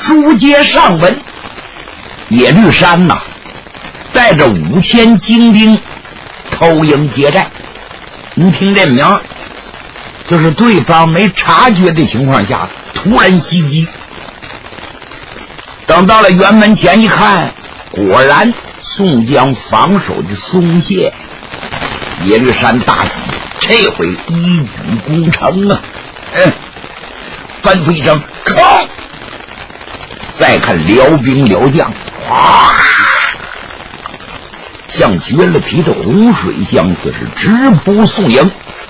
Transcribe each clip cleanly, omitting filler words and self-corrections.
书接上文，耶律山呐，带着5000精兵偷营劫寨。你听这名，就是对方没察觉的情况下突然袭击。等到了辕门前一看，果然宋江防守的松懈。耶律山大喜，这回一举攻城啊！吩咐一声，冲！再看辽兵辽将，哗，像绝了皮的洪水相似，是直扑宋营。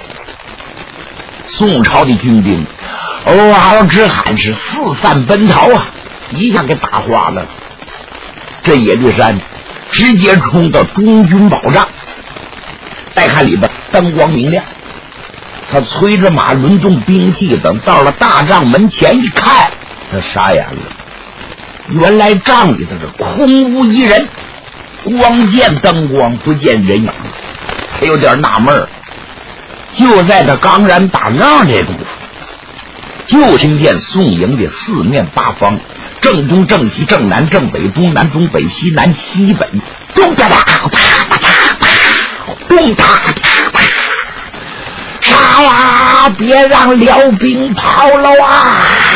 宋朝的军兵嗷直喊，是四散奔逃啊！一下给打花了。这耶律山直接冲到中军保障，再看里边灯光明亮，他催着马轮动兵器，等到了大帐门前一看，他傻眼了。原来帐里头是空无一人，光见灯光不见人影，他有点纳闷。就在他刚然打仗这功夫，就听见宋营的四面八方，正东正西正南正北东南东北西南西北，咚哒哒啪啪啪啪，咚哒啪啪，杀呀！别让辽兵跑了啊！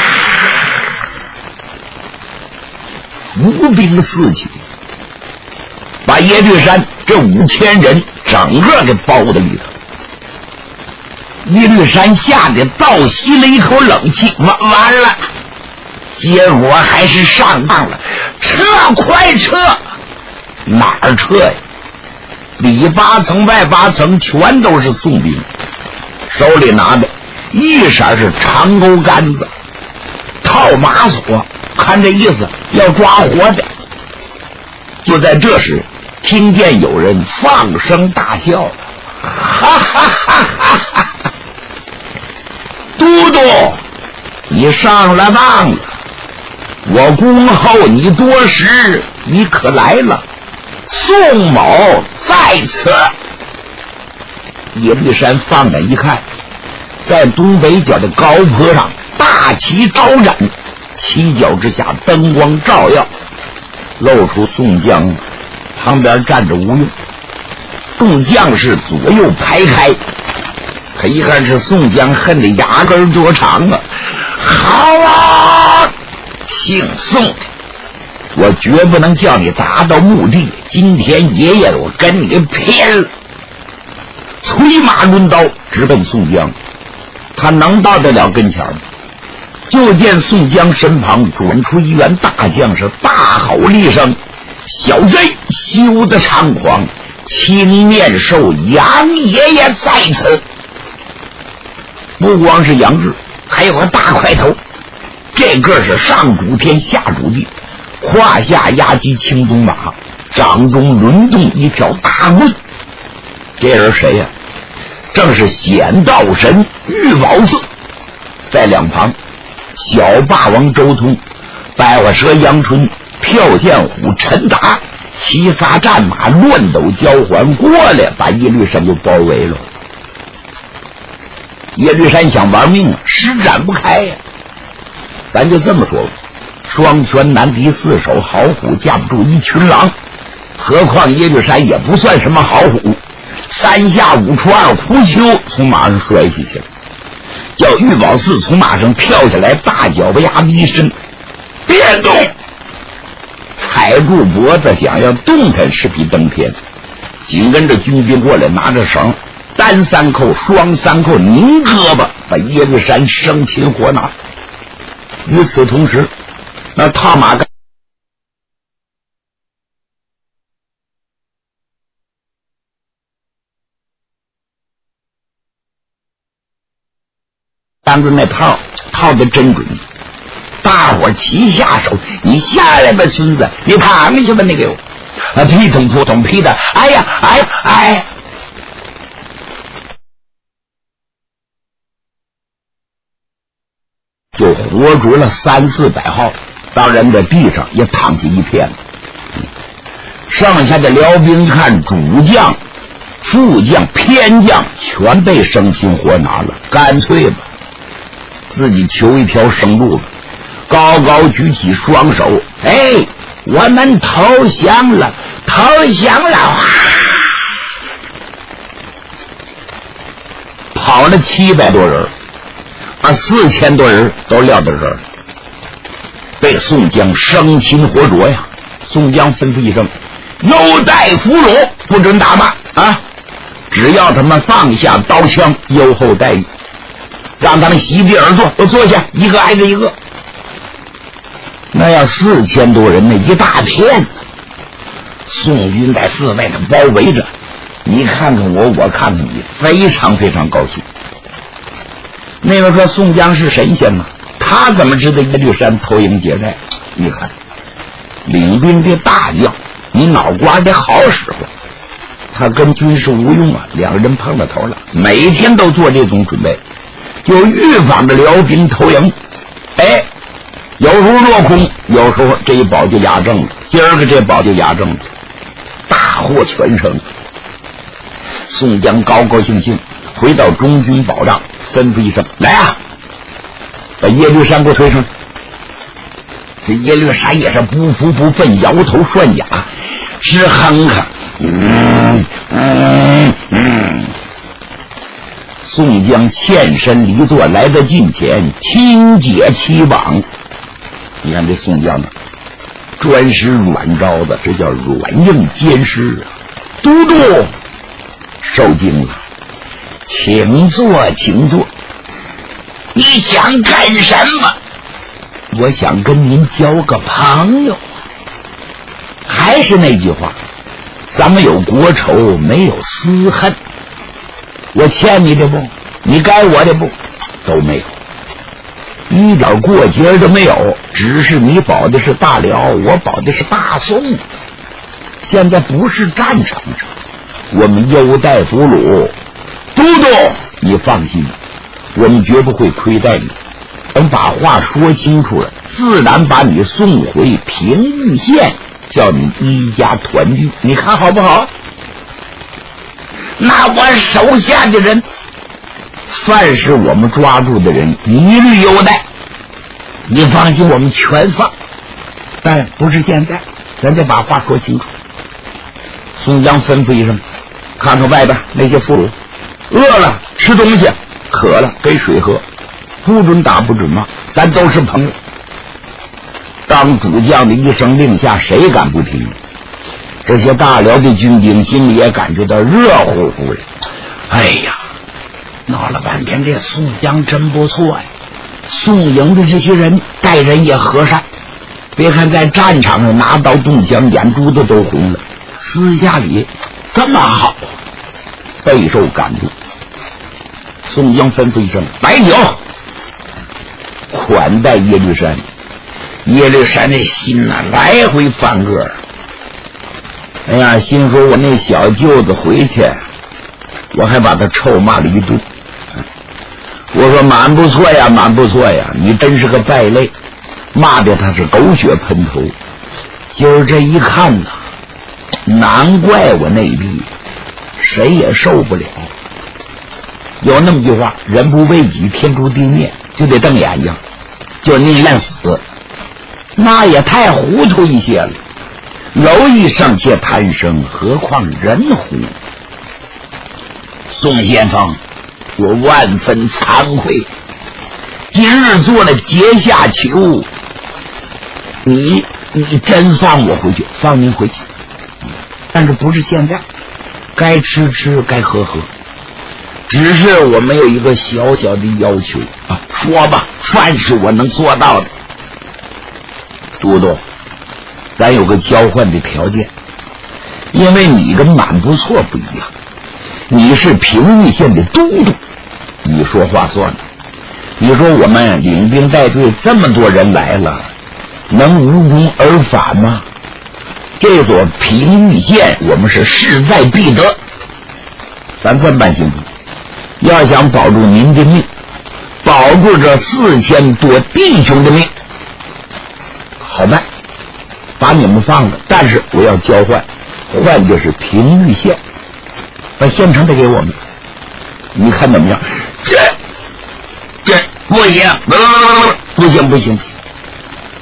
伏兵四起，把耶律山这5000人整个给包在里头。耶律山吓得倒吸了一口冷气，完了，结果还是上当了。撤，快撤！哪儿撤呀？里8层外8层全都是宋兵，手里拿的一色是长钩杆子，套马索，看这意思要抓活的。就在这时，听见有人放声大笑，哈哈哈哈哈！都督，你上了当了，我恭候你多时，你可来了。宋某在此。耶律山放眼一看，在东北角的高坡上大旗招展，旗角之下灯光照耀，露出宋江旁边站着吴用，众将士左右排开。他一看是宋江，恨得牙根多长啊！好啊，姓宋的，我绝不能叫你达到目的。今天爷爷我跟你拼了！催马抡刀直奔宋江，他能到得了跟前吗？就见宋江身旁转出一员大将，是大吼厉声：“小贼休得猖狂！青面兽杨爷爷在此！”不光是杨志，还有个大块头，这个是上主天下主地，胯下压骑青鬃马，掌中轮动一条大棍。这人谁呀？正是显道神玉宝寺。在两旁，小霸王周通、百花蛇杨春、跳线虎陈达齐发战马，乱斗交环过来，把耶律山就包围了。耶律山想玩命啊，施展不开呀。咱就这么说吧，双拳难敌四手，好虎架不住一群狼。何况耶律山也不算什么好虎，3下5除2胡秋从马上摔下去了，叫玉宝寺从马上跳下来，大脚巴丫子一伸，别动，踩住脖子想要动弹是比登天。紧跟着军兵过来，拿着绳单3扣双3扣拧胳膊，把耶律山生擒活拿。与此同时，那踏马当着那套的真准，大伙齐下手，你下来吧孙子，你躺下去吧，你给我劈捅扑捅劈的，哎呀哎呀哎，就活捉了300-400号，到人在地上也躺下一片了。剩下的辽兵一看，主将、副将、偏将全被生擒活拿了，干脆吧，自己求一条生路吧。 高高举起双手，哎，我们投降了，投降了！跑了700多人，把4000多人都撂到这儿，被宋江生擒活捉呀！宋江吩咐一声：优待俘虏，不准打骂啊！只要他们放下刀枪，优厚待遇，让他们席地而坐，都坐下，一个挨着一个。那要4000多人，那一大片，宋军在四外头包围着，你看看我，我看看你，非常非常高兴。那个说宋江是神仙吗？他怎么知道耶律山投营结寨？你看，领兵的大将，你脑瓜得好使唤。他跟军师吴用啊，两个人碰到头了，每天都做这种准备，就预防着辽兵投营。哎，有时候落空，有时候这一保就压正了，今儿个这保就压正了，大获全胜。宋江高高兴兴回到中军保障，吩咐一声：来啊，把耶律山给我推上。这耶律山也是不服不忿，摇头涮牙，直哼哼。宋江欠身离座，来到近前，轻解其网。你看这宋江呢，专使软招子，这叫软硬兼施啊！都督受惊了，请坐，请坐。你想干什么？我想跟您交个朋友。还是那句话，咱们有国仇，没有私恨。我欠你的不，你该我的不，都没有，一点过节都没有。只是你保的是大辽，我保的是大宋。现在不是战场上，我们优待俘虏。都督，你放心，我们绝不会亏待你。等把话说清楚了，自然把你送回平邑县，叫你一家团聚。你看好不好？那我手下的人，凡是我们抓住的人，一律优待。你放心，我们全放。但不是现在，咱得把话说清楚。宋江吩咐一声：看看外边那些俘虏，饿了吃东西，渴了给水喝，不准打不准骂，咱都是朋友。当主将的一声令下，谁敢不听？这些大辽的军兵心里也感觉到热乎乎的。哎呀，闹了半天，这宋江真不错呀！宋营的这些人待人也和善，别看在战场上拿刀动枪，眼珠子都红了，私下里这么好，备受感动。宋江吩咐一声：摆酒，款待耶律山。耶律山这心呐，来回翻个。哎呀，心说我那小舅子回去，我还把他臭骂了一顿。我说蛮不错呀，蛮不错呀，你真是个败类，骂的他是狗血喷头。今儿这一看呐，难怪我内力谁也受不了。有那么句话，人不为己，天诛地灭，就得瞪眼睛，就宁愿死。那也太糊涂一些了。蝼蚁尚且贪生，何况人乎？宋先锋，我万分惭愧，今日做了阶下囚，你真放我回去，放您回去。但是不是现在，该吃吃，该喝喝。只是我们有一个小小的要求啊，说吧，凡是我能做到的。都督，咱有个交换的条件，因为你跟满不错不一样，你是平邑县的都督，你说话算了。你说我们领兵带队这么多人来了，能无功而返吗？这座平邑县我们是势在必得，咱这么办行不？要想保住您的命，保住这4000多弟兄的命，好办，把你们放了，但是我要交换，换的是平邑县，把县城得给我们，你看怎么样？这不行，不行，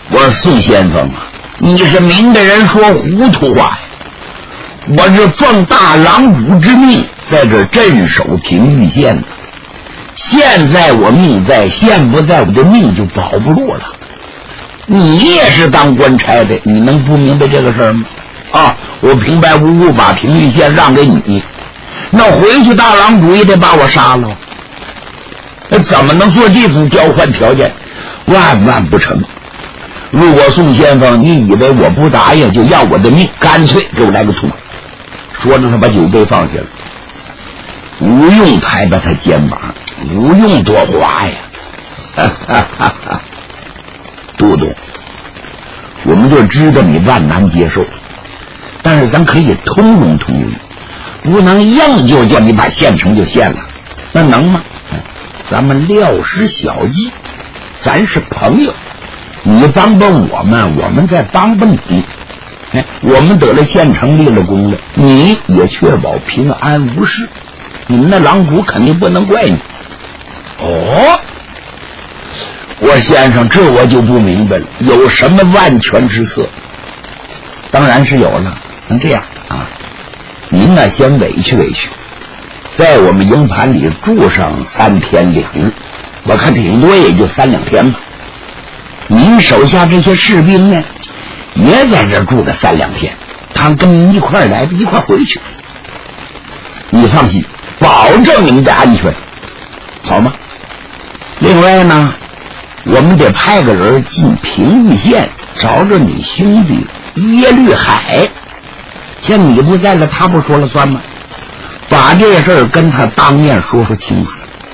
我说宋先锋啊，你是明白人说糊涂话呀！我是奉大郎主之命在这镇守平玉县的，现在我命在，现不在我的命就保不住了。你也是当官差的，你能不明白这个事儿吗？啊，我平白无故把平玉县让给你，那回去大郎主也得把我杀了。那怎么能做这种交换条件？万万不成。如果宋先锋你以为我不答应就要我的命，干脆给我来个图。说着他把酒杯放下了。吴用拍拍他肩膀，吴用多滑呀，哈哈哈哈。杜董，我们就知道你万难接受，但是咱可以通融通融，不能硬就叫你把县城就县了，那能吗？咱们料实小计，咱是朋友，你帮帮我们，我们再帮帮你。我们得了县城立了功了，你也确保平安无事，你们的郎主肯定不能怪你。哦，我先生，这我就不明白了，有什么万全之策？当然是有了。那这样啊，您呢先委屈委屈，在我们营盘里住上3天2日，我看顶多也就3、2天吧。您手下这些士兵呢，也在这住个3、2天，他们跟您一块来，一块回去。你放心，保证你们的安全，好吗？另外呢，我们得派个人进平玉县找找你兄弟耶律海，像你不在了，他不说了算吗？把这事儿跟他当面说说清楚，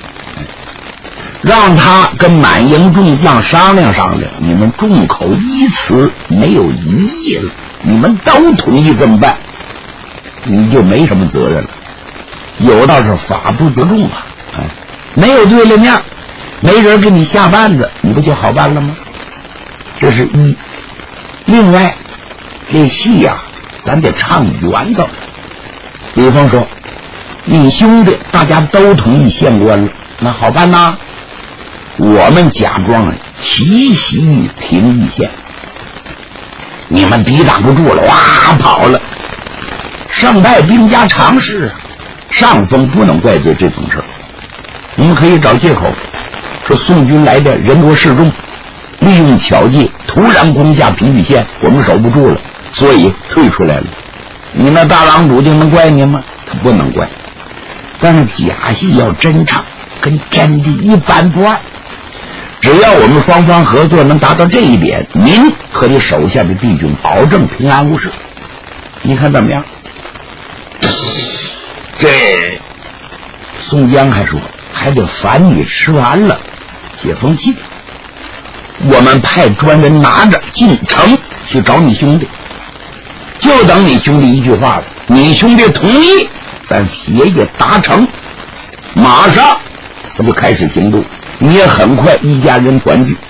让他跟满营众将商量商量，你们众口一词，没有异议了，你们都同意这么办，你就没什么责任了。有道是法不责众啊，没有对立面，没人给你下绊子，你不就好办了吗？这是一。另外，这戏呀，咱得唱圆的。比方说，你兄弟大家都同意县官了，那好办呐。我们假装奇袭平邑县，你们抵挡不住了，哇，跑了。胜败兵家常事，上峰不能怪罪这种事儿。你们可以找借口说宋军来的人多势众，利用巧计突然攻下平邑县，我们守不住了，所以退出来了。你那大郎主就能怪你吗？他不能怪。但是假戏要真唱，跟真的一般不二。只要我们双方合作能达到这一点，您和你手下的弟兄保证平安无事。你看怎么样？这宋江还说还得烦你吃完了写封信，我们派专人拿着进城去找你兄弟，就等你兄弟一句话了，你兄弟同意，咱协议达成，马上咱就开始行动，你也很快一家人团聚。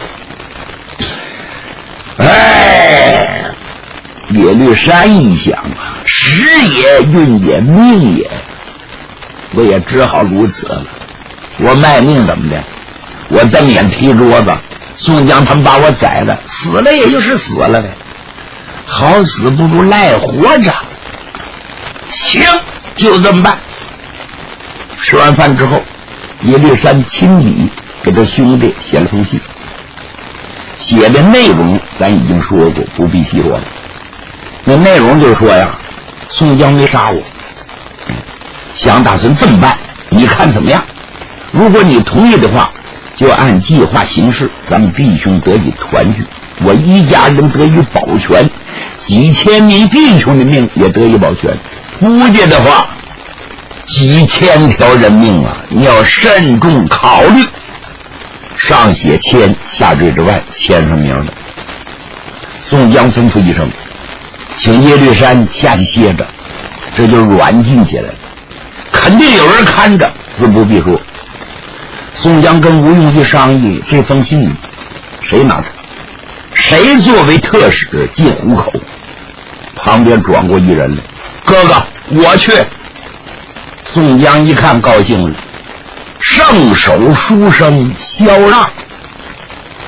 哎，耶律山一想啊，时也运也命也，我也只好如此了。我卖命怎么的？我瞪眼踢桌子，宋江他们把我宰了，死了也就是死了呗，好死不如赖活着。行，就这么办。吃完饭之后，耶律山亲笔给他兄弟写了封信，写的内容咱已经说过，不必细说了。那内容就是说呀，宋江没杀我，想打算这么办，你看怎么样？如果你同意的话，就按计划行事，咱们弟兄得以团聚，我一家人得以保全，几千名弟兄的命也得以保全。估计的话，几千条人命啊，你要慎重考虑。上写签，下坠之外，签上名的。宋江吩咐一声，请耶律山下去歇着，这就软禁起来了。肯定有人看着，自不必说。宋江跟吴用去商议，这封信谁拿着？谁作为特使进虎口？旁边转过一人来，哥哥，我去。宋江一看高兴了，圣手书生萧让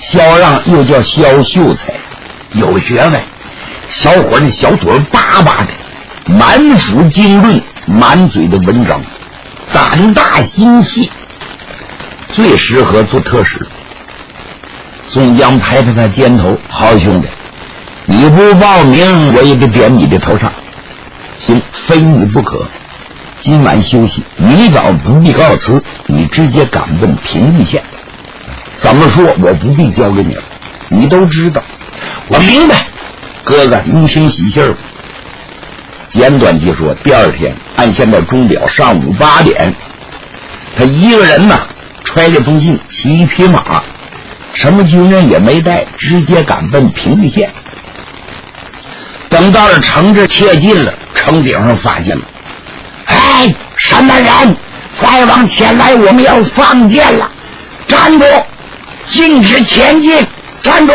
萧让又叫萧秀才，有学问，小伙的小嘴巴巴的，满腹经论，满嘴的文章，胆大心细，最适合做特使。宋江拍拍他肩头，好兄弟，你不报名我也得点你的头上。行，非你不可。今晚休息，明早不必告辞，你直接赶奔平邑县。怎么说我不必交给你了，你都知道。我明白，哥哥您听喜信儿。简短地说，第二天按现在钟表上午8点，他一个人呢揣着封信，骑一匹马，什么军人也没带，直接赶奔平邑县。等到了城这切近了，城顶上发现了，哎，什么人？再往前来，我们要放箭了！站住！禁止前进！站住！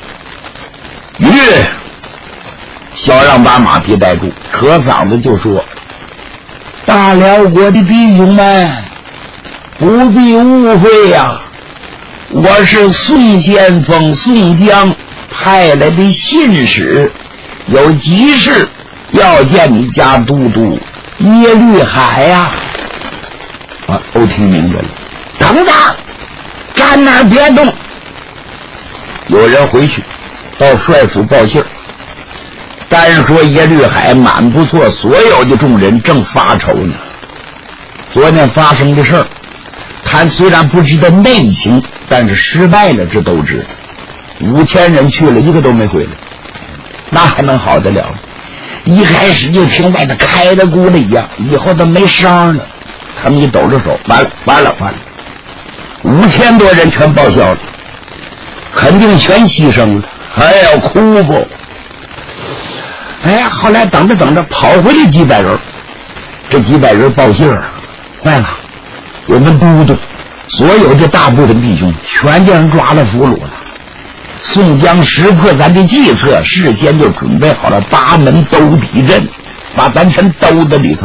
萧让把马匹带住，扯嗓子就说：大辽国的弟兄们，不必误会呀，我是宋先锋宋江派来的信使，有急事要见你家都督耶律海呀。都听明白了。等等，站那儿别动。有人回去到帅府报信儿，单说耶律海满不错，所有的众人正发愁呢。昨天发生的事儿，他虽然不知道内情，但是失败了，这都知道。5000人去了，一个都没回来，那还能好得了？一开始就听外头开了鼓了一样，以后都没声了。他们一抖着手，完了，5000多人全报销了，肯定全牺牲了，还要哭不？哎，后来等着跑回来几百人，这几百人报信儿，坏了，我们都督所有的大部分弟兄全叫人抓了俘虏了。宋江识破咱的计策，事先就准备好了8门兜底阵，把咱全兜在里头。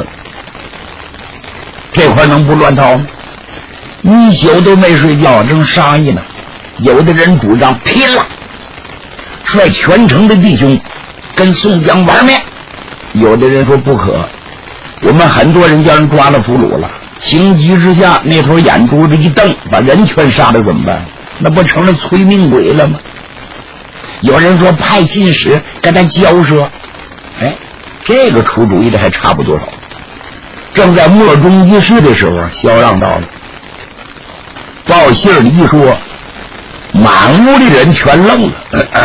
这块能不乱套吗？一宿都没睡觉，正商议呢。有的人主张拼了，率全城的弟兄跟宋江玩命；有的人说不可，我们很多人叫人抓了俘虏了，情急之下那头眼珠子一瞪，把人全杀了怎么办？那不成了催命鬼了吗？有人说派信使跟他交涉，哎，这个出主意的还差不多少。正在莫衷一是的时候，萧让到了，报信儿一说，满屋的人全愣了。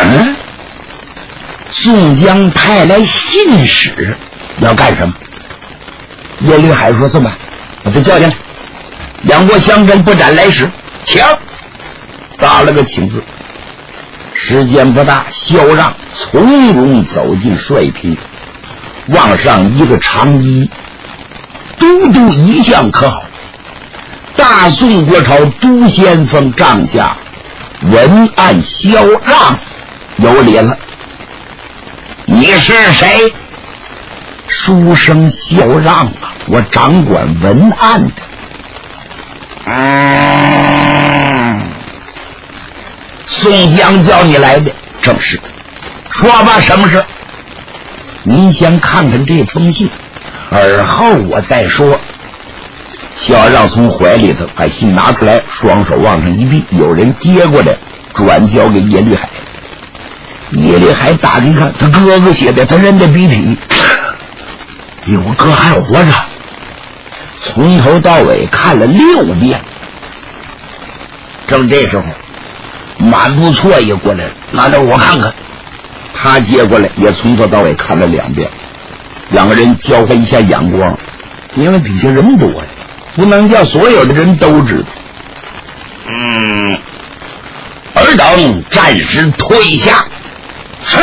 宋江派来信使要干什么？耶律海说：这么办，把他叫进来，两国相争，不斩来使，请。打了个请字。时间不大，萧让从容走进帅厅，往上一个长揖：都督一向可好？大宋国朝都先锋帐下文案萧让有礼了。你是谁？书生萧让啊，我掌管文案的。宋江叫你来的，正是。说吧，什么事？您先看看这封信，而后我再说。萧让从怀里头把信拿出来，双手往上一递，有人接过来，转交给耶律海。耶律海打开一看，他哥哥写的，他认得笔体。我哥还活着，从头到尾看了6遍。正这时候，满不错也过来了，拿着我看看。他接过来也从头到尾看了2遍，两个人交换一下眼光，因为底下人多呀，不能叫所有的人都知道。尔等暂时退下。是。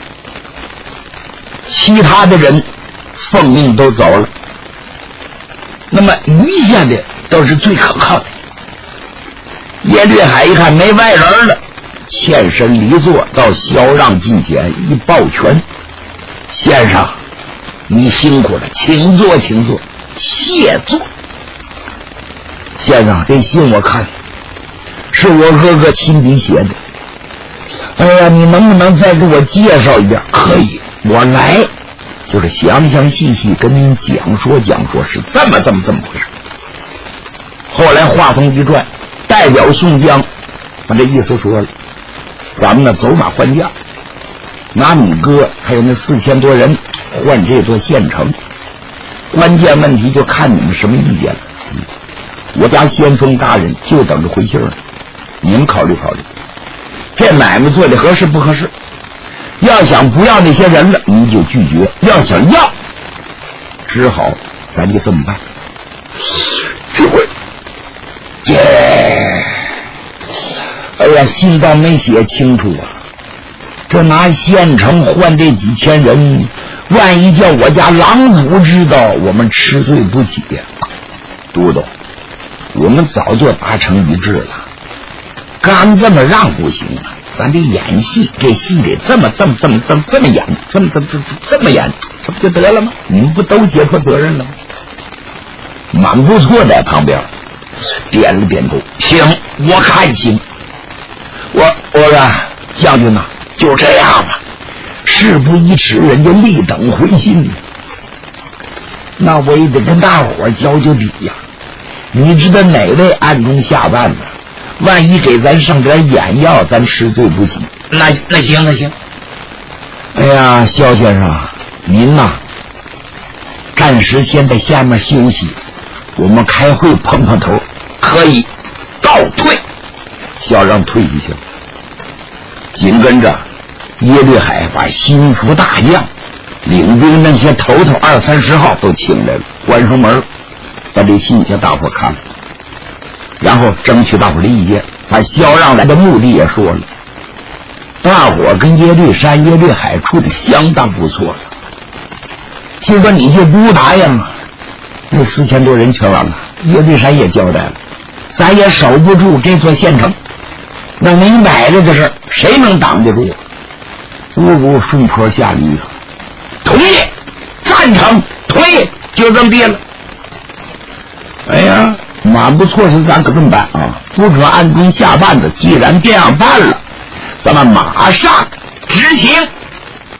其他的人奉命都走了，那么余下的都是最可靠的。耶律海一看没外人了，欠身离座，到萧让近前一抱拳：先生，你辛苦了，请坐，请坐。谢座。先生，这信我看是我哥哥亲笔写的， 哎呀，你能不能再给我介绍一遍？可以，我来就是详细细跟您讲说是这么回事。后来话锋一转，代表宋江把这意思说了，咱们呢走马换将，拿你哥还有那4000多人换这座县城，关键问题就看你们什么意见了。我家先锋大人就等着回信了，你们考虑考虑，这买卖做的合适不合适？要想不要那些人了，你就拒绝；要想要，只好咱就这么办。这回，哎呀，信倒没写清楚啊！这拿县城换这几千人，万一叫我家狼主知道，我们吃罪不起呀！都督，我们早就达成一致了，干这么让不行啊！咱得演戏，这戏得这么演，这么演，这不就得了吗？你们不都解脱责任了吗？蛮不错，在旁边点了点头，行，我看行。我说将军呐，就这样吧，事不宜迟，人家立等回信。那我也得跟大伙交底呀。你知道哪位暗中下绊呢？万一给咱上点眼药，咱吃罪不起。那行。哎呀，肖先生，您呐，暂时先在下面休息，我们开会碰头。可以，告退。小让退一下。紧跟着，耶律海把心腹大将、领兵那些头20-30号都请来了，关上门，把这信向大伙看了。然后争取大伙的意见，把萧让来的目的也说了。大伙跟耶律山、耶律海处的相当不错了。心说你就不答应了，那4000多人全完了。耶律山也交代了，咱也守不住这座县城，那明摆着的事，谁能挡得住？不如顺坡下驴啊！同意，赞成，同意，就这么地了。哎呀，蛮不错，是咱可这么办啊，不可暗中下绊子。既然这样办了，咱们马上执行。